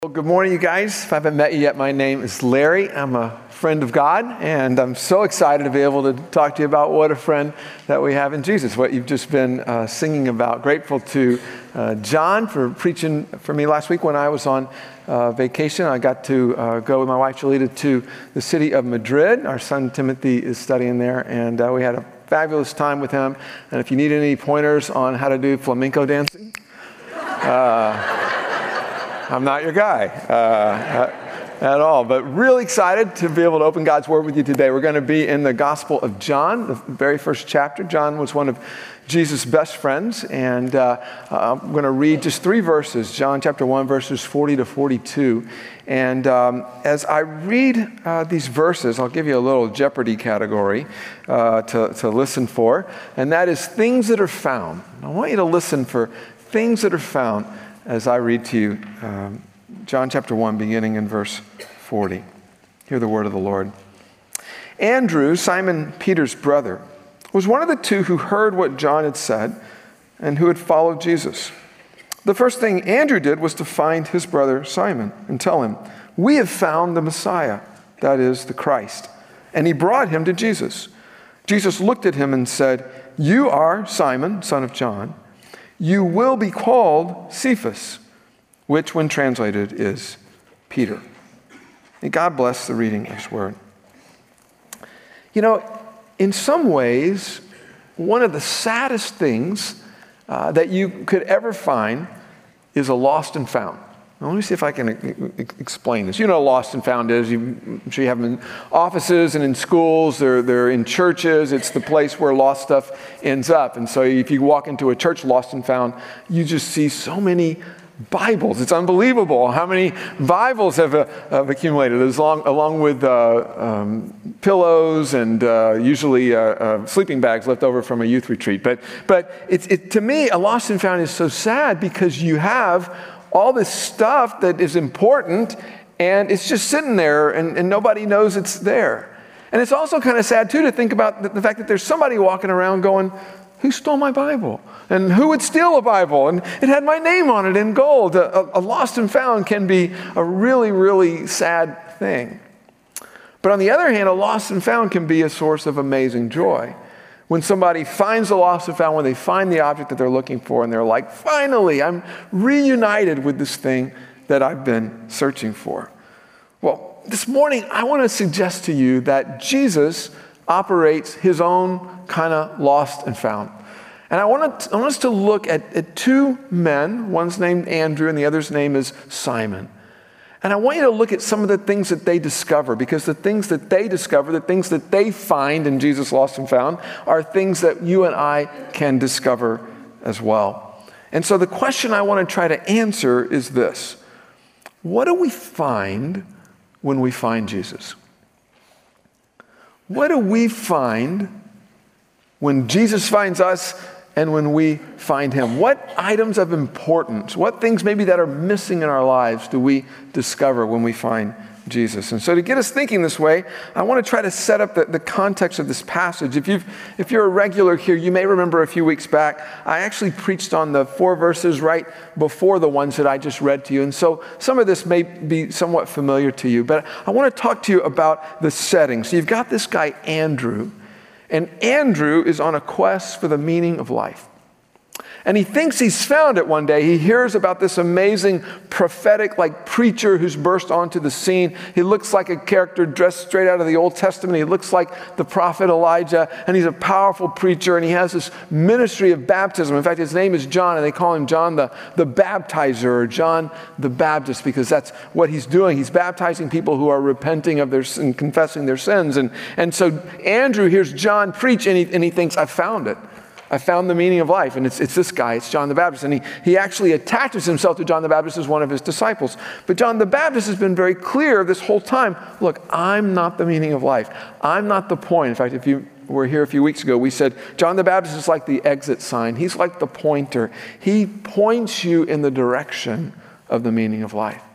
Well, good morning, you guys. If I haven't met you yet, my name is Larry. I'm a friend of God, and I'm so excited to be able to talk to you about what a friend that we have in Jesus, what you've just been singing about. Grateful to John for preaching for me last week when I was on vacation. I got to go with my wife, Julita, to the city of Madrid. Our son, Timothy, is studying there, and we had a fabulous time with him. And if you need any pointers on how to do flamenco dancing, I'm not your guy at all, but really excited to be able to open God's Word with you today. We're going to be in the Gospel of John, the very first chapter. John was one of Jesus' best friends, and I'm going to read just 3 verses, John chapter 1, verses 40 to 42. And as I read these verses, I'll give you a little Jeopardy category to listen for, and that is things that are found. I want you to listen for things that are found as I read to you John chapter 1, beginning in verse 40. Hear the word of the Lord. Andrew, Simon Peter's brother, was one of the 2 who heard what John had said and who had followed Jesus. The first thing Andrew did was to find his brother Simon and tell him, "We have found the Messiah," that is, the Christ. And he brought him to Jesus. Jesus looked at him and said, "You are Simon, son of John. You will be called Cephas," which when translated is Peter. May God bless the reading of his word. You know, in some ways, one of the saddest things that you could ever find is a lost and found. Now, let me see if I can explain this. You know what lost and found is. I'm sure you have them in offices and in schools. They're in churches. It's the place where lost stuff ends up. And so if you walk into a church lost and found, you just see so many Bibles. It's unbelievable how many Bibles have accumulated, along with pillows and usually sleeping bags left over from a youth retreat. But to me, a lost and found is so sad because you have all this stuff that is important, and it's just sitting there, and nobody knows it's there. And it's also kind of sad, too, to think about the fact that there's somebody walking around going, "Who stole my Bible? And who would steal a Bible? And it had my name on it in gold." A lost and found can be a really, really sad thing. But on the other hand, a lost and found can be a source of amazing joy. When somebody finds the lost and found, when they find the object that they're looking for, and they're like, "Finally, I'm reunited with this thing that I've been searching for." Well, this morning, I want to suggest to you that Jesus operates his own kind of lost and found. And I want us to look at 2 men. One's named Andrew, and the other's name is Simon. And I want you to look at some of the things that they discover, because the things that they discover, the things that they find in Jesus lost and found, are things that you and I can discover as well. And so the question I want to try to answer is this: what do we find when we find Jesus? What do we find when Jesus finds us and when we find him? What items of importance, what things maybe that are missing in our lives do we discover when we find Jesus? And so to get us thinking this way, I want to try to set up the context of this passage. If you're a regular here, you may remember a few weeks back, I actually preached on the 4 verses right before the ones that I just read to you. And so some of this may be somewhat familiar to you, but I want to talk to you about the setting. So you've got this guy, Andrew, and Andrew is on a quest for the meaning of life. And he thinks he's found it one day. He hears about this amazing prophetic preacher who's burst onto the scene. He looks like a character dressed straight out of the Old Testament. He looks like the prophet Elijah, and he's a powerful preacher, and he has this ministry of baptism. In fact, his name is John, and they call him John the Baptizer, or John the Baptist, because that's what he's doing. He's baptizing people who are repenting of their and confessing their sins. And so Andrew hears John preach, and he thinks, "I found it. I found the meaning of life." And it's this guy, it's John the Baptist. And he actually attaches himself to John the Baptist as one of his disciples. But John the Baptist has been very clear this whole time: look, I'm not the meaning of life. I'm not the point. In fact, if you were here a few weeks ago, we said John the Baptist is like the exit sign. He's like the pointer. He points you in the direction of the meaning of life.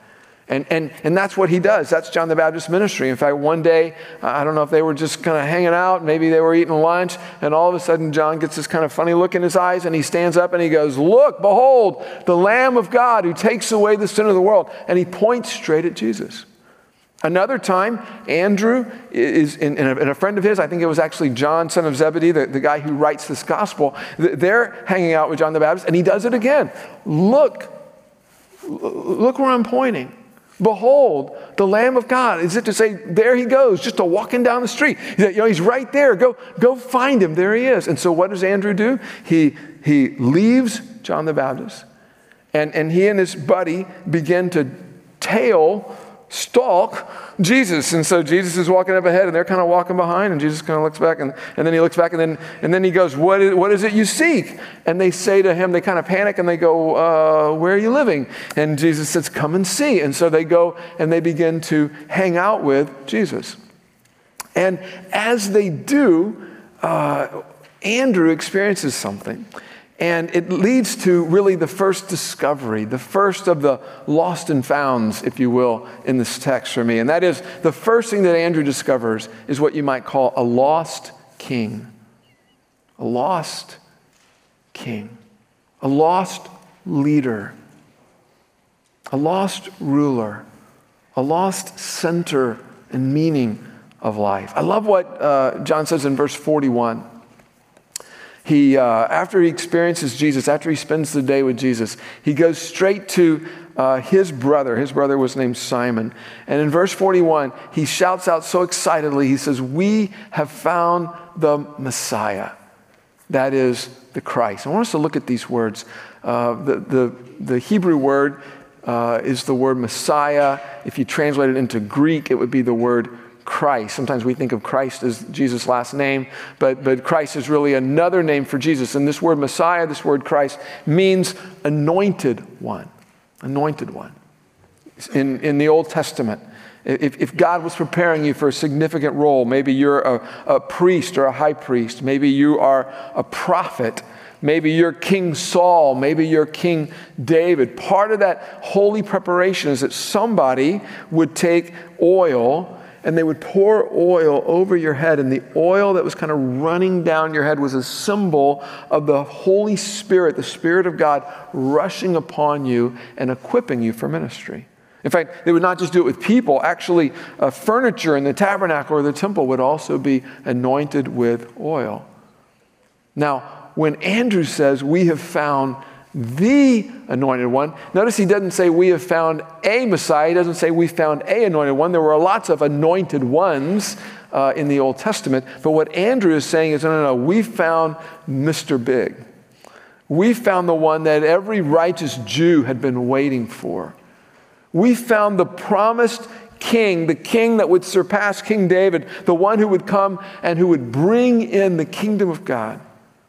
And that's what he does. That's John the Baptist's ministry. In fact, one day, I don't know if they were just kind of hanging out, maybe they were eating lunch, and all of a sudden John gets this kind of funny look in his eyes, and he stands up and he goes, "Look, behold, the Lamb of God who takes away the sin of the world." And he points straight at Jesus. Another time, Andrew is, and a friend of his, I think it was actually John, son of Zebedee, the guy who writes this gospel, they're hanging out with John the Baptist, and he does it again. Look where I'm pointing. Behold, the Lamb of God. Is it to say, there he goes, just walking down the street. He's right there. Go find him. There he is. And so what does Andrew do? He leaves John the Baptist, and he and his buddy begin to stalk Jesus. And so Jesus is walking up ahead, and they're kind of walking behind, and Jesus kind of looks back, and then he looks back, and then he goes, what is it you seek? And they say to him, they kind of panic, and they go, where are you living? And Jesus says, come and see. And so they go, and they begin to hang out with Jesus. And as they do, Andrew experiences something. And it leads to really the first discovery, the first of the lost and founds, if you will, in this text for me. And that is, the first thing that Andrew discovers is what you might call a lost king. A lost king. A lost leader. A lost ruler. A lost center and meaning of life. I love what John says in verse 41. After he experiences Jesus, after he spends the day with Jesus, he goes straight to his brother. His brother was named Simon. And in verse 41, he shouts out so excitedly, he says, "We have found the Messiah." That is the Christ. I want us to look at these words. The Hebrew word is the word Messiah. If you translate it into Greek, it would be the word Christ. Sometimes we think of Christ as Jesus' last name, but Christ is really another name for Jesus. And this word Messiah, this word Christ, means anointed one. Anointed one. In the Old Testament, if God was preparing you for a significant role, maybe you're a priest or a high priest, maybe you are a prophet, maybe you're King Saul, maybe you're King David. Part of that holy preparation is that somebody would take oil and they would pour oil over your head, and the oil that was kind of running down your head was a symbol of the Holy Spirit, the Spirit of God rushing upon you and equipping you for ministry. In fact, they would not just do it with people. Actually, furniture in the tabernacle or the temple would also be anointed with oil. Now, when Andrew says, "We have found the anointed one," notice he doesn't say we have found a Messiah. He doesn't say we found a anointed one. There were lots of anointed ones in the Old Testament. But what Andrew is saying is, no, we found Mr. Big. We found the one that every righteous Jew had been waiting for. We found the promised king, the king that would surpass King David, the one who would come and who would bring in the kingdom of God.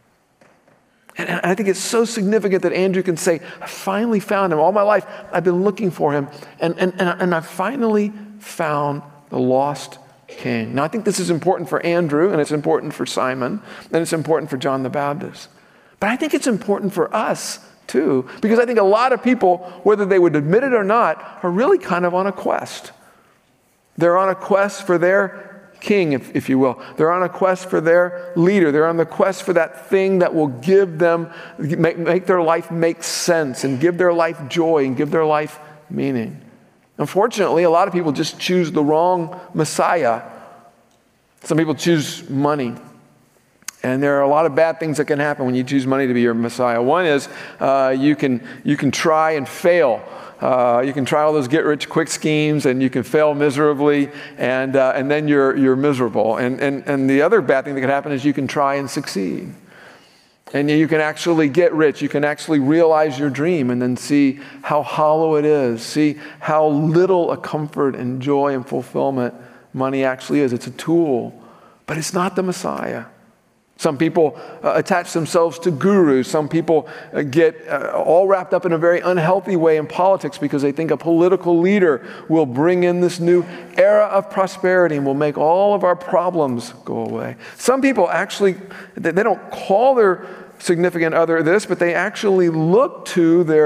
And I think it's so significant that Andrew can say, "I finally found him. All my life, I've been looking for him. And I finally found the lost king." Now, I think this is important for Andrew, and it's important for Simon, and it's important for John the Baptist. But I think it's important for us, too, because I think a lot of people, whether they would admit it or not, are really kind of on a quest. They're on a quest for their king, if you will. They're on a quest for their leader. They're on the quest for that thing that will give them, make their life make sense and give their life joy and give their life meaning. Unfortunately, a lot of people just choose the wrong Messiah. Some people choose money. And there are a lot of bad things that can happen when you choose money to be your Messiah. One is you can try and fail. You can try all those get-rich-quick schemes, and you can fail miserably, and then you're miserable. And the other bad thing that can happen is you can try and succeed. And you can actually get rich. You can actually realize your dream and then see how hollow it is. See how little a comfort and joy and fulfillment money actually is. It's a tool, but it's not the Messiah. Some people attach themselves to gurus. Some people get all wrapped up in a very unhealthy way in politics because they think a political leader will bring in this new era of prosperity and will make all of our problems go away. Some people actually, they don't call their significant other this, but they actually look to their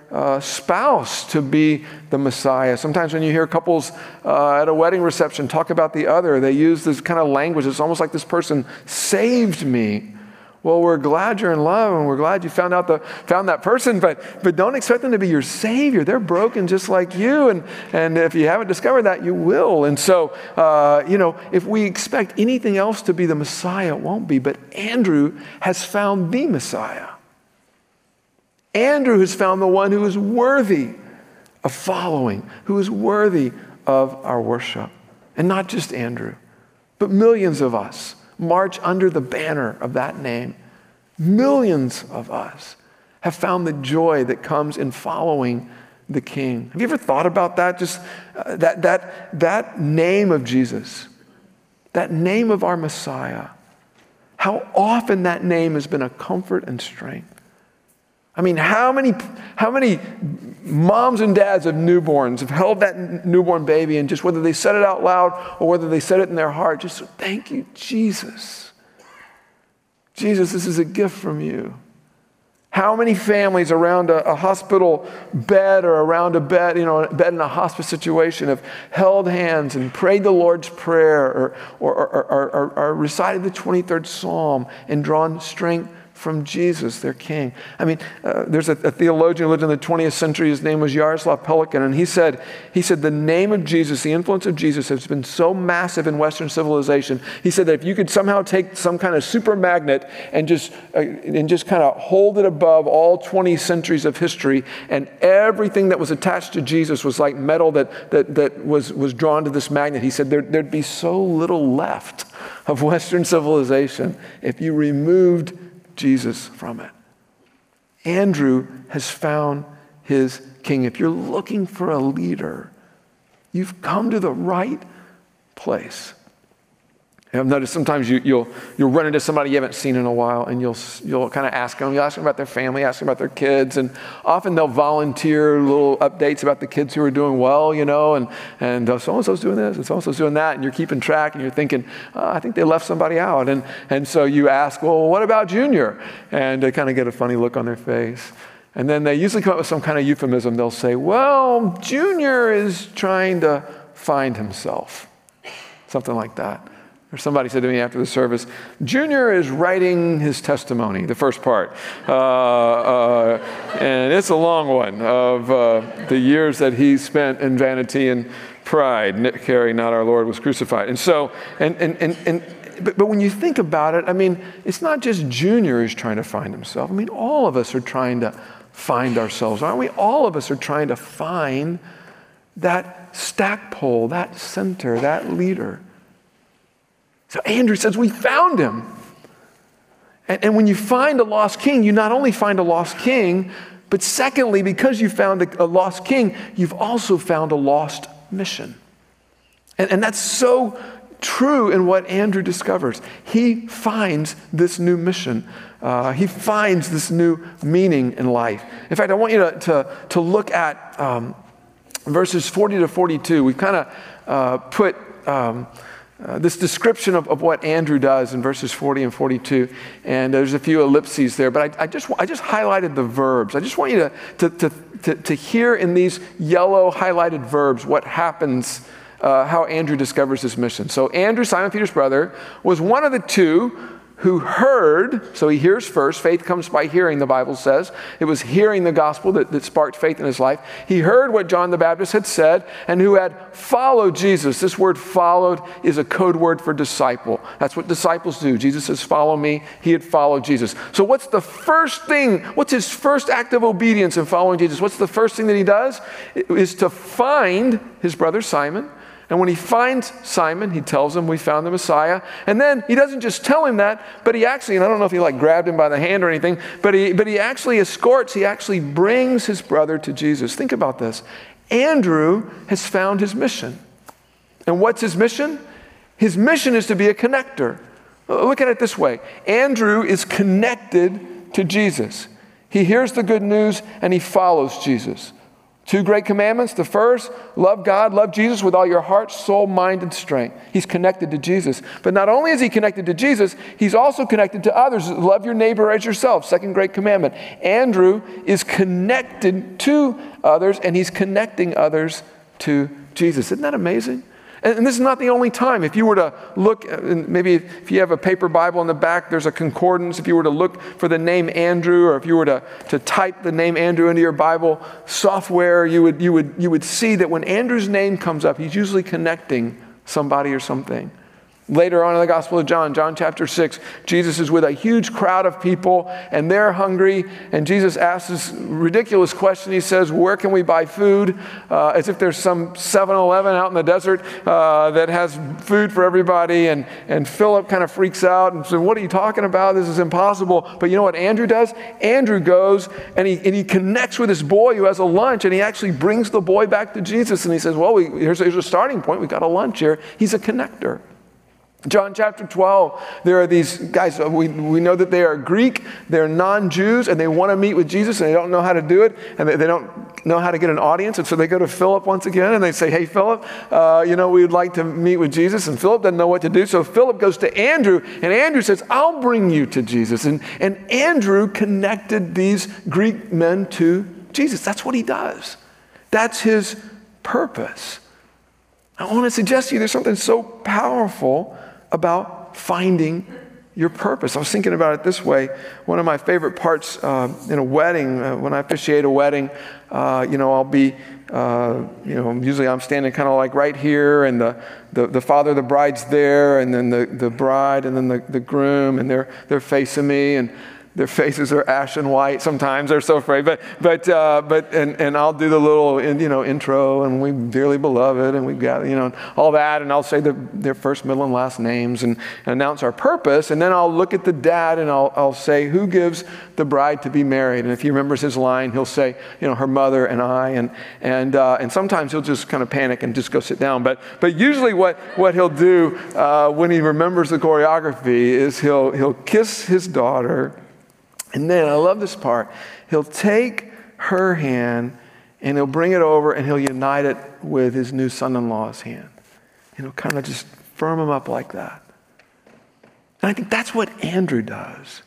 spouse to be the Messiah. Sometimes when you hear couples at a wedding reception talk about the other, they use this kind of language. It's almost like this person saved me. Well, we're glad you're in love, and we're glad you found that person, but don't expect them to be your savior. They're broken just like you, and if you haven't discovered that, you will. And so, if we expect anything else to be the Messiah, it won't be. But Andrew has found the Messiah. Andrew has found the one who is worthy of following, who is worthy of our worship. And not just Andrew, but millions of us march under the banner of that name. Millions of us have found the joy that comes in following the King. Have you ever thought about that? Just that name of Jesus, that name of our Messiah, how often that name has been a comfort and strength. I mean, how many moms and dads of newborns have held that newborn baby and just whether they said it out loud or whether they said it in their heart, just thank you, Jesus. Jesus, this is a gift from you. How many families around a hospital bed or around a bed, a bed in a hospice situation have held hands and prayed the Lord's Prayer or recited the 23rd Psalm and drawn strength from Jesus, their King. I mean, there's a theologian who lived in the 20th century. His name was Jaroslav Pelikan, and he said, the name of Jesus, the influence of Jesus has been so massive in Western civilization. He said that if you could somehow take some kind of super magnet and just kind of hold it above all 20 centuries of history, and everything that was attached to Jesus was like metal that was drawn to this magnet. He said there'd be so little left of Western civilization if you removed Jesus from it. Andrew has found his King. If you're looking for a leader, you've come to the right place. And I've noticed sometimes you'll run into somebody you haven't seen in a while, and you'll kind of ask them. You'll ask them about their family, ask them about their kids, and often they'll volunteer little updates about the kids who are doing well, and so-and-so's doing this, and so-and-so's doing that, and you're keeping track, and you're thinking, I think they left somebody out. And so you ask, well, what about Junior? And they kind of get a funny look on their face. And then they usually come up with some kind of euphemism. They'll say, well, Junior is trying to find himself. Something like that. Or somebody said to me after the service, Junior is writing his testimony, the first part. And it's a long one of the years that he spent in vanity and pride. Nick Carey, not our Lord, was crucified. And so, but when you think about it, I mean, it's not just Junior who's trying to find himself. I mean, all of us are trying to find ourselves, aren't we? All of us are trying to find that stackpole, that center, that leader. So Andrew says, we found him. And when you find a lost king, you not only find a lost king, but secondly, because you found a lost king, you've also found a lost mission. And that's so true in what Andrew discovers. He finds this new mission. He finds this new meaning in life. In fact, I want you to look at verses 40 to 42. We've kind of put this description of what Andrew does in verses 40 and 42, and there's a few ellipses there, but I just highlighted the verbs. I just want you to hear in these yellow highlighted verbs what happens, how Andrew discovers his mission. So Andrew, Simon Peter's brother, was one of the two who heard, so he hears first. Faith comes by hearing, the Bible says. It was hearing the gospel that sparked faith in his life. He heard what John the Baptist had said and who had followed Jesus. This word followed is a code word for disciple. That's what disciples do. Jesus says, follow me. He had followed Jesus. So what's the first thing? What's his first act of obedience in following Jesus? What's the first thing that he does? It is to find his brother Simon. And when he finds Simon, he tells him, we found the Messiah. And then he doesn't just tell him that, but he actually, and I don't know if he grabbed him by the hand or anything, but he actually escorts, he actually brings his brother to Jesus. Think about this. Andrew has found his mission. And what's his mission? His mission is to be a connector. Look at it this way. Andrew is connected to Jesus. He hears the good news and he follows Jesus. 2 great commandments. The first, love God, love Jesus with all your heart, soul, mind, and strength. He's connected to Jesus. But not only is he connected to Jesus, he's also connected to others. Love your neighbor as yourself. Second great commandment. Andrew is connected to others, and he's connecting others to Jesus. Isn't that amazing? And this is not the only time. If you were to look, maybe if you have a paper Bible in the back, there's a concordance. If you were to look for the name Andrew, or if you were to type the name Andrew into your Bible software, you would see that when Andrew's name comes up, he's usually connecting somebody or something. Later on in the Gospel of John, John chapter 6, Jesus is with a huge crowd of people, and they're hungry, and Jesus asks this ridiculous question. He says, where can we buy food? As if there's some 7-Eleven out in the desert that has food for everybody, and Philip kind of freaks out and says, what are you talking about? This is impossible. But you know what Andrew does? Andrew goes, and he connects with this boy who has a lunch, and he actually brings the boy back to Jesus, and he says, well, here's a starting point. We've got a lunch here. He's a connector. John chapter 12, there are these guys, we know that they are Greek, they're non-Jews, and they want to meet with Jesus, and they don't know how to do it, and they don't know how to get an audience, and so they go to Philip once again, and they say, hey, Philip, we'd like to meet with Jesus, and Philip doesn't know what to do, so Philip goes to Andrew, and Andrew says, I'll bring you to Jesus, and Andrew connected these Greek men to Jesus. That's what he does. That's his purpose. I want to suggest to you there's something so powerful about finding your purpose. I was thinking about it this way. One of my favorite parts in a wedding, when I officiate a wedding, I'll be, usually I'm standing kind of like right here, and the father of the bride's there, and then the bride, and then the groom, and they're facing me, and their faces are ashen white. Sometimes they're so afraid, but I'll do the little intro, and we dearly beloved, and we've got all that, and I'll say their first, middle, and last names, and announce our purpose, and then I'll look at the dad, and I'll say who gives the bride to be married, and if he remembers his line, he'll say her mother and I, and sometimes he'll just kind of panic and just go sit down, but usually what he'll do when he remembers the choreography is he'll kiss his daughter. And then, I love this part, he'll take her hand and he'll bring it over and he'll unite it with his new son-in-law's hand. And he'll kind of just firm him up like that. And I think that's what Andrew does.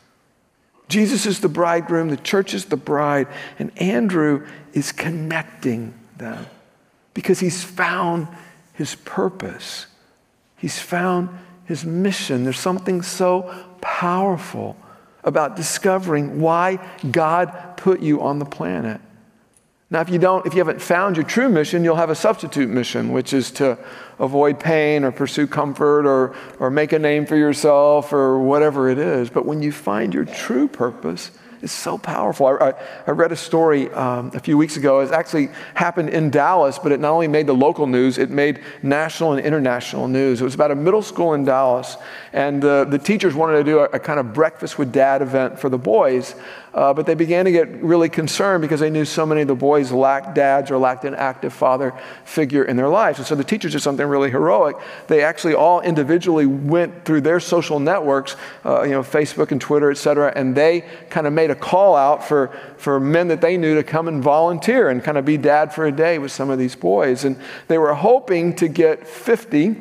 Jesus is the bridegroom, the church is the bride, and Andrew is connecting them because he's found his purpose. He's found his mission. There's something so powerful about discovering why God put you on the planet. Now, if you haven't found your true mission, you'll have a substitute mission, which is to avoid pain or pursue comfort or make a name for yourself or whatever it is. But when you find your true purpose, it's so powerful. I read a story a few weeks ago. It actually happened in Dallas, but it not only made the local news, it made national and international news. It was about a middle school in Dallas, and the teachers wanted to do a kind of breakfast with dad event for the boys, but they began to get really concerned because they knew so many of the boys lacked dads or lacked an active father figure in their lives. And so the teachers did something really heroic. They actually all individually went through their social networks, Facebook and Twitter, et cetera, and they kind of made a call out for men that they knew to come and volunteer and kind of be dad for a day with some of these boys. And they were hoping to get 50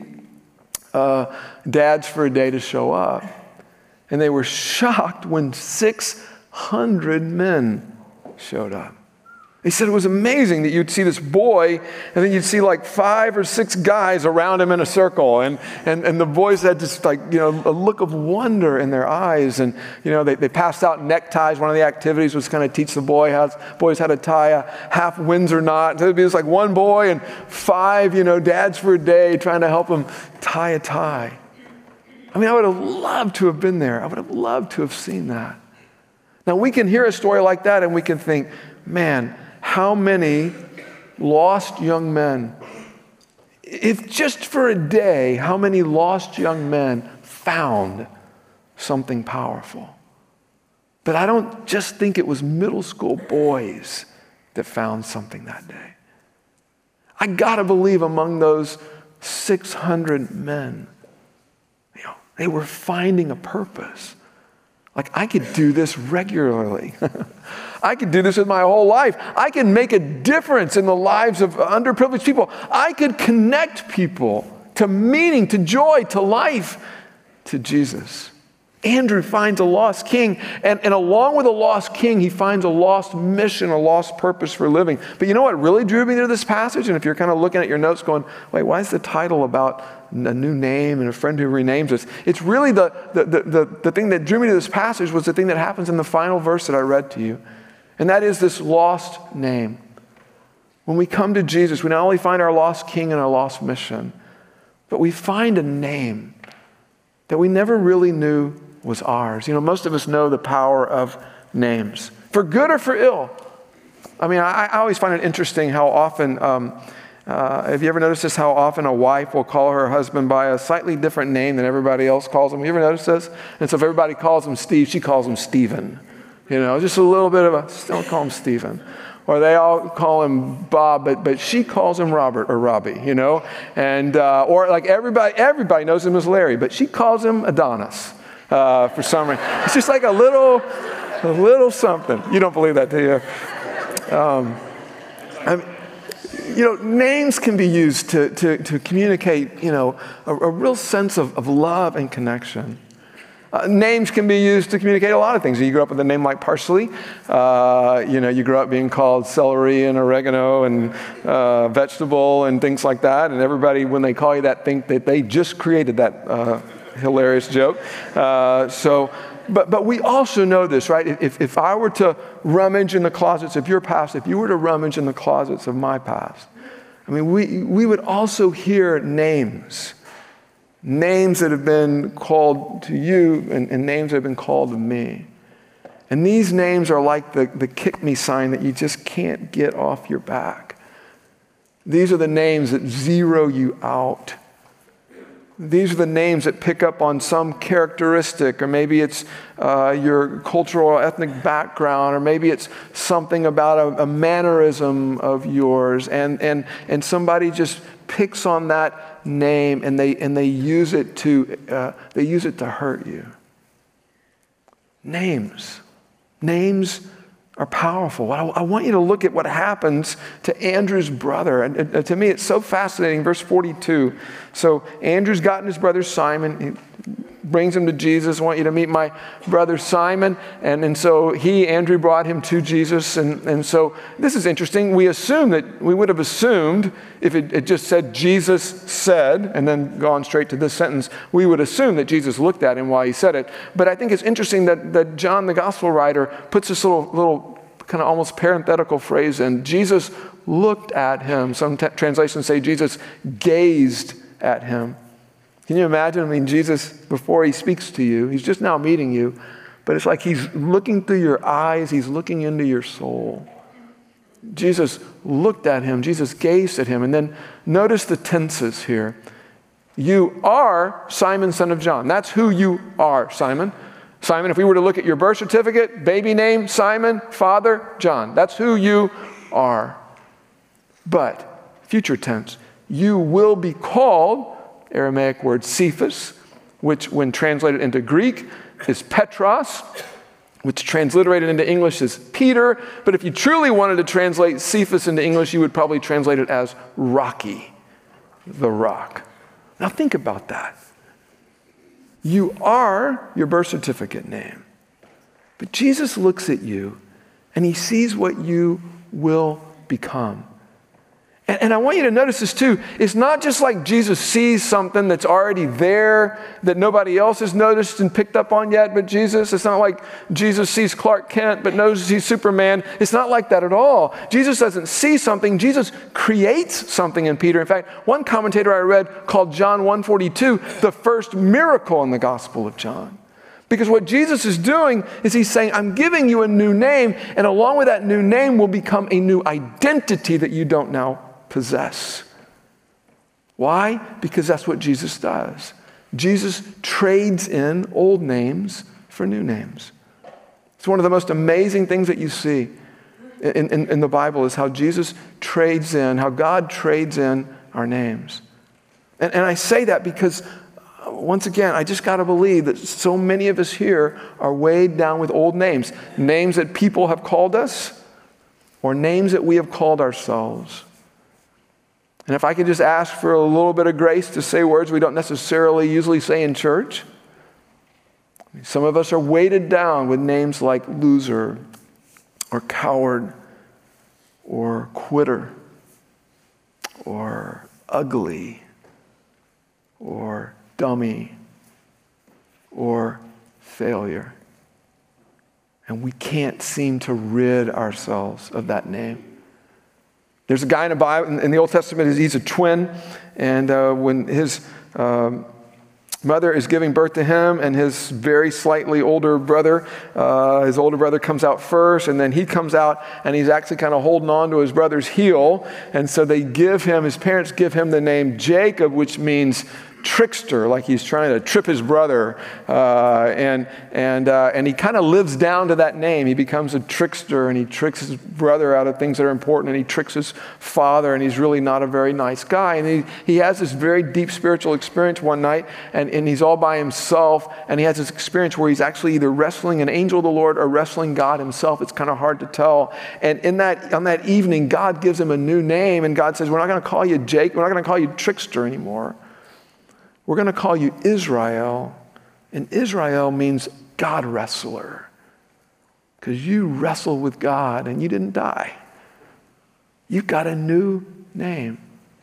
dads for a day to show up. And they were shocked when 600 men showed up. They said it was amazing that you'd see this boy, and then you'd see like 5 or 6 guys around him in a circle, and the boys had just a look of wonder in their eyes, and they passed out neckties. One of the activities was kind of teach the boys how to tie a half Windsor knot. So it'd be just like one boy and 5 dads for a day trying to help him tie a tie. I mean, I would have loved to have been there. I would have loved to have seen that. Now we can hear a story like that and we can think, man, how many lost young men, if just for a day, how many lost young men found something powerful? But I don't just think it was middle school boys that found something that day. I gotta believe among those 600 men, they were finding a purpose. Like, I could do this regularly. I could do this with my whole life. I can make a difference in the lives of underprivileged people. I could connect people to meaning, to joy, to life, to Jesus. Andrew finds a lost king, and along with a lost king, he finds a lost mission, a lost purpose for living. But you know what really drew me to this passage? And if you're kind of looking at your notes going, wait, why is the title about a new name and a friend who renames us? It's really the thing that drew me to this passage was the thing that happens in the final verse that I read to you. And that is this lost name. When we come to Jesus, we not only find our lost king and our lost mission, but we find a name that we never really knew was ours. You know, most of us know the power of names, for good or for ill. I mean, I always find it interesting how often, have you ever noticed this, how often a wife will call her husband by a slightly different name than everybody else calls him? You ever notice this? And so if everybody calls him Steve, she calls him Stephen. You know, just a little bit of a, don't call him Stephen. Or they all call him Bob, but she calls him Robert or Robbie, you know? And, or like everybody knows him as Larry, but she calls him Adonis. For some reason. It's just like a little something. You don't believe that, do you? I mean, you know, names can be used to communicate, you know, a real sense of love and connection. Names can be used to communicate a lot of things. You grew up with a name like parsley. You know, you grew up being called celery and oregano and vegetable and things like that. And everybody, when they call you that, think that they just created that hilarious joke. But we also know this, right? If I were to rummage in the closets of your past, if you were to rummage in the closets of my past, I mean, we would also hear names that have been called to you and names that have been called to me. And these names are like the kick me sign that you just can't get off your back. These are the names that zero you out. These are the names that pick up on some characteristic, or maybe it's your cultural or ethnic background, or maybe it's something about a mannerism of yours, and somebody just picks on that name and they use it to hurt you. Names are powerful. I want you to look at what happens to Andrew's brother. And to me, it's so fascinating. Verse 42. So Andrew's gotten his brother Simon. He brings him to Jesus. I want you to meet my brother Simon. And so Andrew brought him to Jesus. And so this is interesting. We would have assumed if it just said Jesus said, and then gone straight to this sentence, we would assume that Jesus looked at him while he said it. But I think it's interesting that John, the gospel writer, puts this little kind of almost parenthetical phrase in. Jesus looked at him. Some translations say Jesus gazed at him. Can you imagine? I mean, Jesus, before he speaks to you, he's just now meeting you, but it's like he's looking through your eyes, he's looking into your soul. Jesus looked at him, Jesus gazed at him, and then notice the tenses here. You are Simon, son of John. That's who you are, Simon. Simon, if we were to look at your birth certificate, baby name, Simon, father, John. That's who you are. But, future tense, you will be called, Aramaic word Cephas, which when translated into Greek is Petros, which transliterated into English is Peter. But if you truly wanted to translate Cephas into English, you would probably translate it as Rocky, the rock. Now think about that. You are your birth certificate name. But Jesus looks at you and he sees what you will become. And I want you to notice this too. It's not just like Jesus sees something that's already there that nobody else has noticed and picked up on yet but Jesus. It's not like Jesus sees Clark Kent but knows he's Superman. It's not like that at all. Jesus doesn't see something. Jesus creates something in Peter. In fact, one commentator I read called John 1:42 the first miracle in the Gospel of John. Because what Jesus is doing is he's saying, I'm giving you a new name, and along with that new name will become a new identity that you don't now possess. Why? Because that's what Jesus does. Jesus trades in old names for new names. It's one of the most amazing things that you see in the Bible is how Jesus trades in, how God trades in our names. And I say that because once again, I just got to believe that so many of us here are weighed down with old names, names that people have called us or names that we have called ourselves. And if I could just ask for a little bit of grace to say words we don't necessarily usually say in church. Some of us are weighted down with names like loser or coward or quitter or ugly or dummy or failure. And we can't seem to rid ourselves of that name. There's a guy in the Bible, in the Old Testament, he's a twin, and when his mother is giving birth to him, and his very slightly older brother, his older brother comes out first, and then he comes out, and he's actually kind of holding on to his brother's heel, and so his parents give him the name Jacob, which means trickster, like he's trying to trip his brother, and he kind of lives down to that name. He becomes a trickster, and he tricks his brother out of things that are important, and he tricks his father, and he's really not a very nice guy. And he has this very deep spiritual experience one night, and he's all by himself, and he has this experience where he's actually either wrestling an angel of the Lord or wrestling God himself. It's kind of hard to tell. And on that evening, God gives him a new name, and God says, we're not going to call you Jake, we're not going to call you trickster anymore. We're going to call you Israel, and Israel means God wrestler, because you wrestle with God and you didn't die. You've got a new name.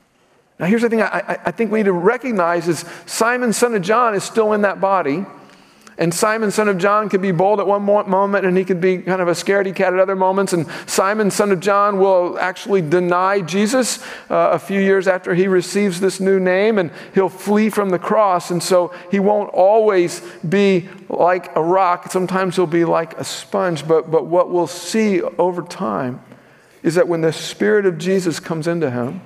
Now here's the thing I think we need to recognize is Simon, son of John, is still in that body. And Simon, son of John, could be bold at one moment, and he could be kind of a scaredy cat at other moments. And Simon, son of John, will actually deny Jesus a few years after he receives this new name, and he'll flee from the cross. And so he won't always be like a rock. Sometimes he'll be like a sponge. But what we'll see over time is that when the Spirit of Jesus comes into him,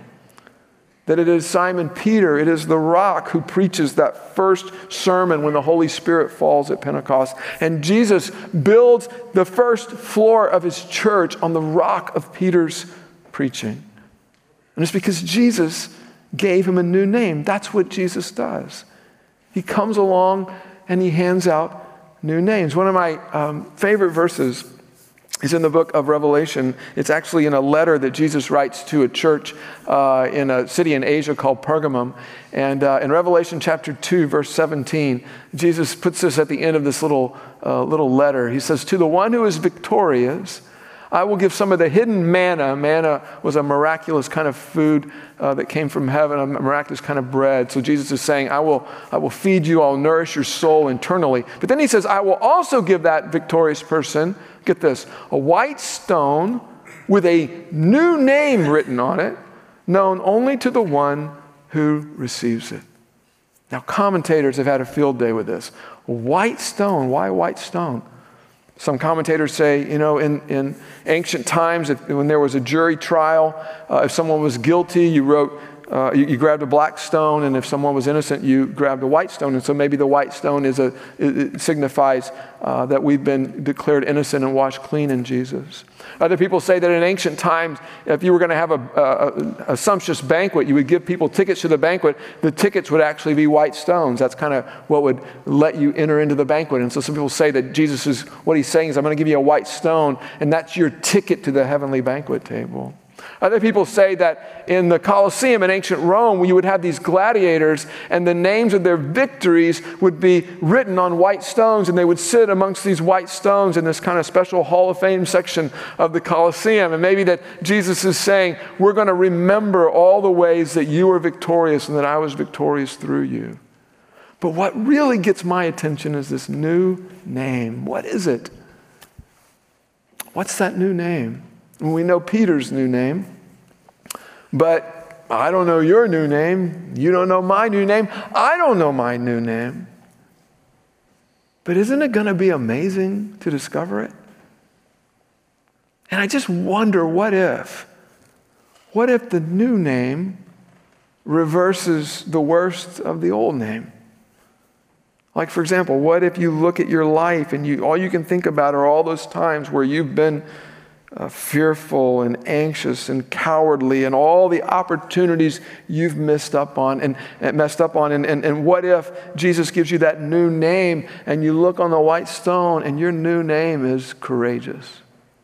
that it is Simon Peter, it is the rock who preaches that first sermon when the Holy Spirit falls at Pentecost. And Jesus builds the first floor of his church on the rock of Peter's preaching. And it's because Jesus gave him a new name. That's what Jesus does. He comes along and he hands out new names. One of my favorite verses is in the book of Revelation. It's actually in a letter that Jesus writes to a church in a city in Asia called Pergamum. And in Revelation chapter 2, verse 17, Jesus puts this at the end of this little letter. He says, to the one who is victorious, I will give some of the hidden manna. Manna was a miraculous kind of food that came from heaven, a miraculous kind of bread. So Jesus is saying, I will feed you, I'll nourish your soul internally. But then he says, I will also give that victorious person, get this, a white stone with a new name written on it, known only to the one who receives it. Now, commentators have had a field day with this. A white stone, why a white stone? Some commentators say, in ancient times, when there was a jury trial, if someone was guilty, you grabbed a black stone, and if someone was innocent, you grabbed a white stone. And so maybe the white stone it signifies that we've been declared innocent and washed clean in Jesus. Other people say that in ancient times, if you were going to have a sumptuous banquet, you would give people tickets to the banquet. The tickets would actually be white stones. That's kind of what would let you enter into the banquet. And so some people say that what he's saying is, I'm going to give you a white stone, and that's your ticket to the heavenly banquet table. Other people say that in the Colosseum in ancient Rome, you would have these gladiators, and the names of their victories would be written on white stones, and they would sit amongst these white stones in this kind of special Hall of Fame section of the Colosseum. And maybe that Jesus is saying, we're going to remember all the ways that you were victorious and that I was victorious through you. But what really gets my attention is this new name. What is it? What's that new name? We know Peter's new name, but I don't know your new name. You don't know my new name. I don't know my new name. But isn't it going to be amazing to discover it? And I just wonder, what if the new name reverses the worst of the old name? Like, for example, what if you look at your life and all you can think about are all those times where you've been fearful and anxious and cowardly and all the opportunities you've messed up on. And what if Jesus gives you that new name and you look on the white stone and your new name is courageous?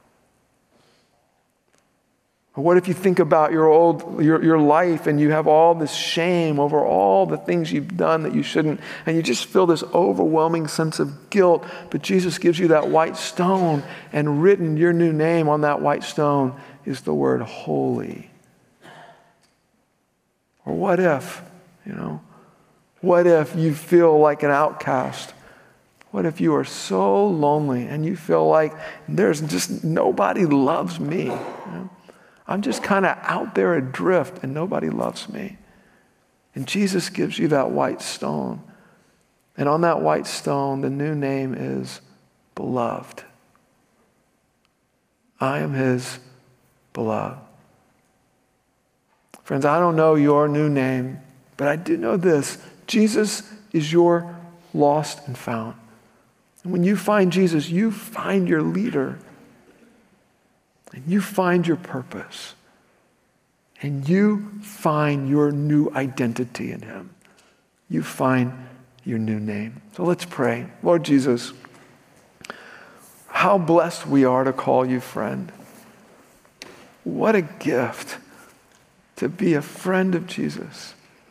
Or what if you think about your life and you have all this shame over all the things you've done that you shouldn't, and you just feel this overwhelming sense of guilt, but Jesus gives you that white stone, and written your new name on that white stone is the word holy. Or what if you feel like an outcast? What if you are so lonely and you feel like there's just nobody loves me? You know? I'm just kind of out there adrift and nobody loves me. And Jesus gives you that white stone. And on that white stone, the new name is beloved. I am his beloved. Friends, I don't know your new name, but I do know this. Jesus is your lost and found. And when you find Jesus, you find your leader. And you find your purpose. And you find your new identity in him. You find your new name. So let's pray. Lord Jesus, how blessed we are to call you friend. What a gift to be a friend of Jesus.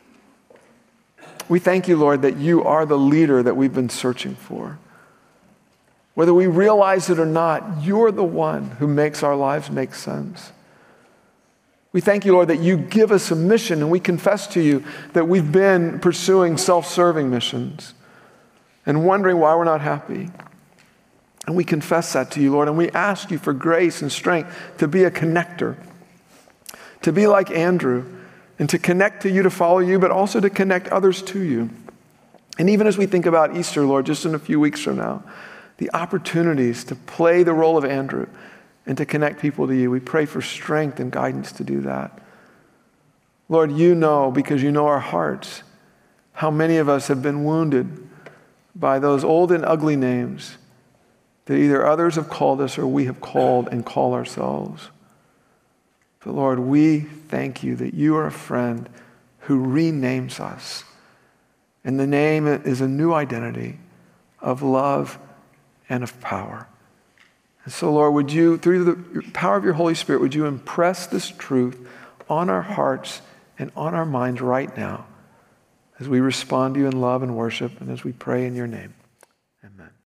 We thank you, Lord, that you are the leader that we've been searching for. Whether we realize it or not, you're the one who makes our lives make sense. We thank you, Lord, that you give us a mission, and we confess to you that we've been pursuing self-serving missions and wondering why we're not happy. And we confess that to you, Lord, and we ask you for grace and strength to be a connector, to be like Andrew, and to connect to you, to follow you, but also to connect others to you. And even as we think about Easter, Lord, just in a few weeks from now, the opportunities to play the role of Andrew and to connect people to you. We pray for strength and guidance to do that. Lord, you know, because you know our hearts, how many of us have been wounded by those old and ugly names that either others have called us or we have called and call ourselves. But Lord, we thank you that you are a friend who renames us. And the name is a new identity of love and of power. And so, Lord, would you, through the power of your Holy Spirit, would you impress this truth on our hearts and on our minds right now as we respond to you in love and worship and as we pray in your name. Amen.